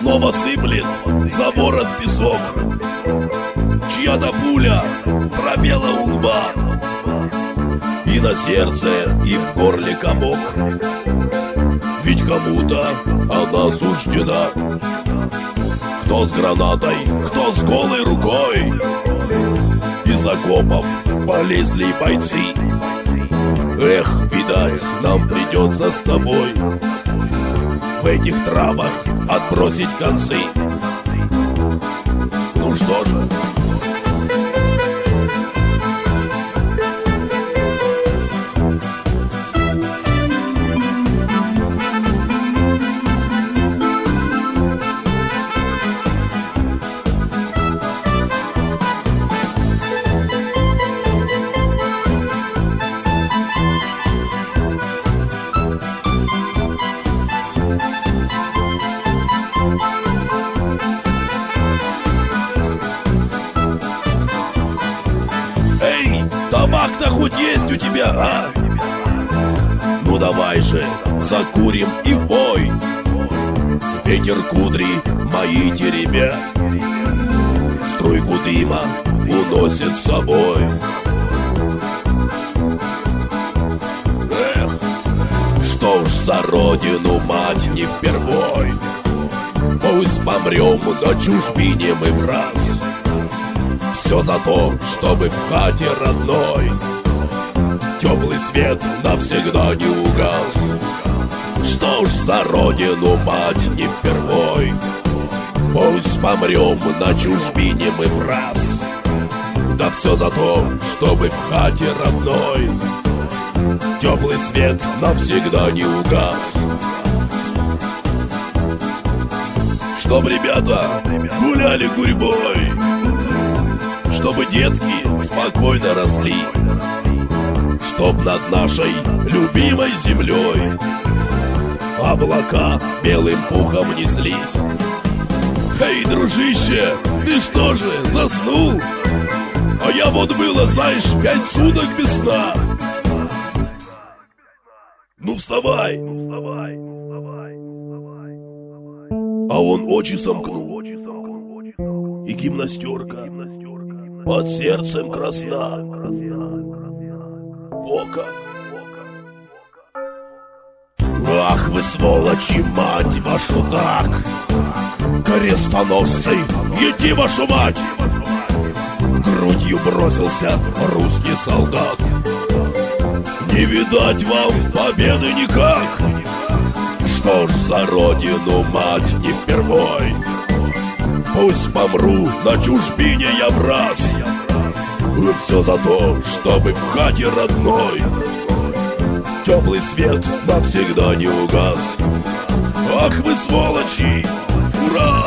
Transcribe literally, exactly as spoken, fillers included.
снова сыплет за ворот песок. Чья-то пуля пробила у лба, и на сердце, и в горле комок. Ведь кому-то она суждена. Кто с гранатой, кто с голой рукой. Из окопов полезли бойцы. Эх, видать, нам придется с тобой в этих травах отбросить концы. Ну что же, табак-то хоть есть у тебя, а? Ну давай же, закурим и в бой. Ветер кудри мои теребя, струйку дыма уносит с собой. Эх, что ж за родину, мать, не впервой. Пусть помрем на чужбине мы в раз. Все за то, чтобы в хате родной теплый свет навсегда не угас. Что ж за родину, мать, не впервой. Пусть помрем на чужбине мы в раз. Да все за то, чтобы в хате родной теплый свет навсегда не угас. Чтоб ребята гуляли гурьбой, чтобы детки спокойно росли, чтоб над нашей любимой землей облака белым пухом неслись. Эй, дружище, ты что же, заснул? А я вот было, знаешь, пять суток без сна. Ну вставай! А он очи сомкнул, и гимнастерка под сердцем красна. Ока. Ах вы сволочи, мать вашу так! Крестоносцы, еди вашу мать! Грудью бросился русский солдат. Не видать вам победы никак. Что ж за родину, мать, не впервой. Пусть помру на чужбине я в раз. Все за то, чтобы в хате родной теплый свет навсегда не угас. Ах вы сволочи! Ура!